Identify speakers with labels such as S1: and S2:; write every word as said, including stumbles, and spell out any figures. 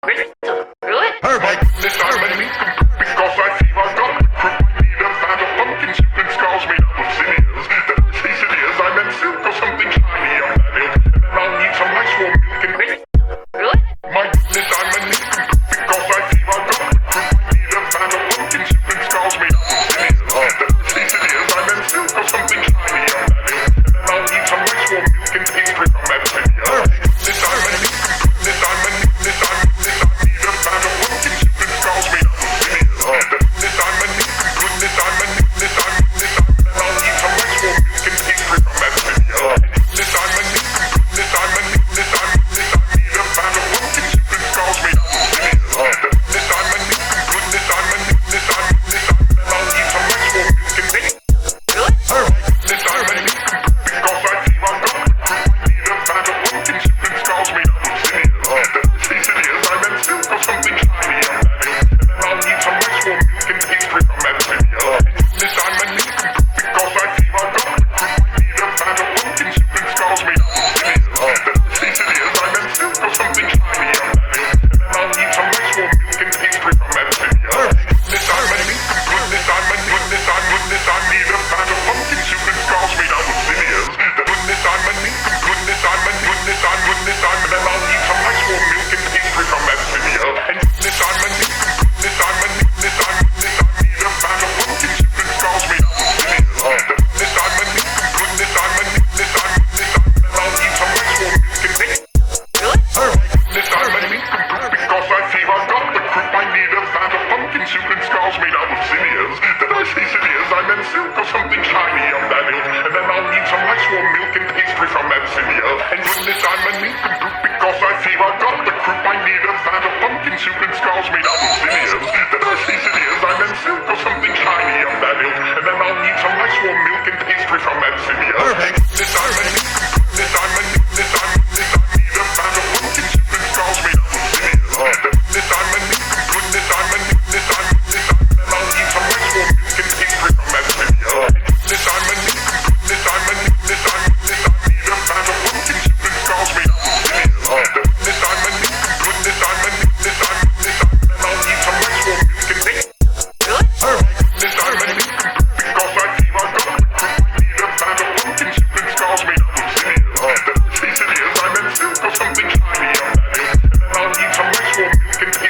S1: Really?
S2: Perfect. This time I need some proof because I feel I got the proof. I need a bag of pumpkin soup and skulls made up of sinews. Then I say sinews, I meant silk or something shiny on that ilk. And then I'll need some nice warm milk and
S1: Really? Really?
S2: my goodness, I'm a need some proof because I feel I got the proof. I need a bag of pumpkin soup and skulls made up of sinews. Then I say sinews, I meant silk or something shiny on that ilk. And then I'll need some nice warm milk and pastry from that sinews. This time I need some proof. This time I need this time I need this I need a bag of pumpkin soup and skulls made up of sinews. This time I need some goodness, I'm a need this time this time then I'll need some nice warm milk and pastry from that sinews. This time I need some goodness, I'm a need this time this I need a bag of pumpkin soup and skulls made up of sinews. This time I need some goodness, I'm a need this time this time then I'll need some nice warm milk and pastry.
S1: Really?
S2: This time I need some proof because I feel I got the proof. I need a bag of pumpkin soup and skulls made up of sinews. Then I say sinews, I meant silk or something shiny on that ilk. And then I'll need some nice warm milk and pastry from that sinews. This time I need some proof because I feel I got the proof. I need a bag of pumpkin soup and skulls made up of sinews. Then I say sinews, I meant silk or something shiny on that ilk. And then I'll need some nice warm milk and pastry from that sinews. This time I need some goodness, I'm a goodness, I'm goodness, I need a bag of pumpkin soup and skulls made up of sinews. The goodness, I'm a need some goodness, I'm a goodness, I'm goodness, I'm and then I'll need some nice warm milk and pastry from that sinews. And goodness, I'm a need some goodness, I'm a goodness, I'm goodness, I need a bag of pumpkin soup and skulls made up of sinews. The goodness, I'm a need some goodness, I'm a goodness, I'm goodness, I'm and then I'll need some nice warm milk and pastry.
S1: Really?
S2: This time I need some proof because I feel I got the proof. I need a bag of pumpkin soup and skulls made out of sinews. Then I say sinews, I meant silk or something shiny on that ilk. And then I'll need some nice warm milk and pastry from that sinews. And goodness, I'm a need some proof because I feel I got the proof. I need a bag of pumpkin soup and skulls made out of sinews. Then I say sinews, I meant silk or something shiny on that ilk. And then I'll need some nice warm milk and pastry from that sinews. This time I need some proof. This time I need this time this I need a bag of pumpkin soup and skulls made out of sinews. This time I need some goodness, I'm a need this time this time then I'll need some nice warm milk and pastry from that sinews. This time I need some goodness, I'm a need this time this I need a bag of pumpkin soup and skulls made out of sinews. This time I need some goodness, I'm a need this time this time then I'll need some nice warm milk and pastry.
S1: Really?
S2: This time I need some proof because I feel I got the proof. I need a bag of pumpkin soup and skulls made out of sinews. Then I say sinews, I meant silk or something shiny on that ilk. And then I'll need some nice warm milk and